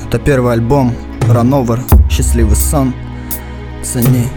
Это первый альбом Run Over, счастливый сон. Цени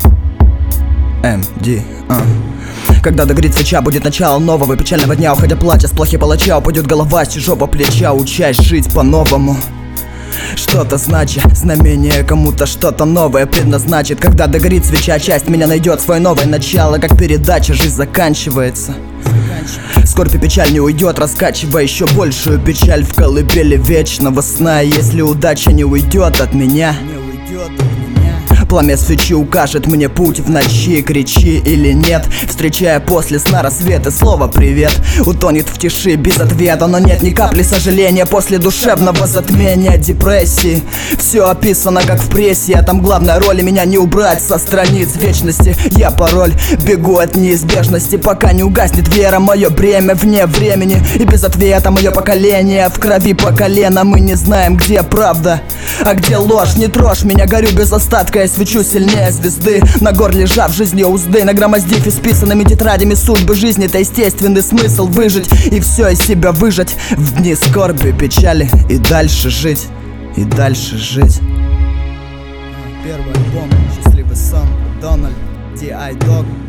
МД. Когда догорит свеча, будет начало нового печального дня. Уходя плача, с плохи палача, упадет голова с чужого плеча. Учась жить по-новому, что-то значит, знамение кому-то что-то новое предназначит. Когда догорит свеча, часть меня найдет свое новое начало. Как передача, жизнь заканчивается. Скорбь и печаль не уйдет, раскачивая еще большую печаль в колыбели вечного сна. Если удача не уйдет от меня, пламя свечи укажет мне путь в ночи. Кричи или нет, встречая после сна рассвет и слово привет утонет в тиши без ответа. Но нет ни капли сожаления после душевного затмения, депрессии. Все описано как в прессе, а там главная роль, и меня не убрать со страниц вечности. Я пароль, бегу от неизбежности, пока не угаснет вера. Мое бремя вне времени и без ответа. Мое поколение в крови по колено. Мы не знаем, где правда, а где ложь. Не трожь меня, горю без остатка, я свечу сильнее звезды. На горле сжав жизни узды, нагромоздив исписанными тетрадями судьбы жизни. Это естественный смысл выжить и все из себя выжать в дни скорби, печали и дальше жить, и дальше жить. Первый альбом, счастливый сон, Дональд, D.I. Dog.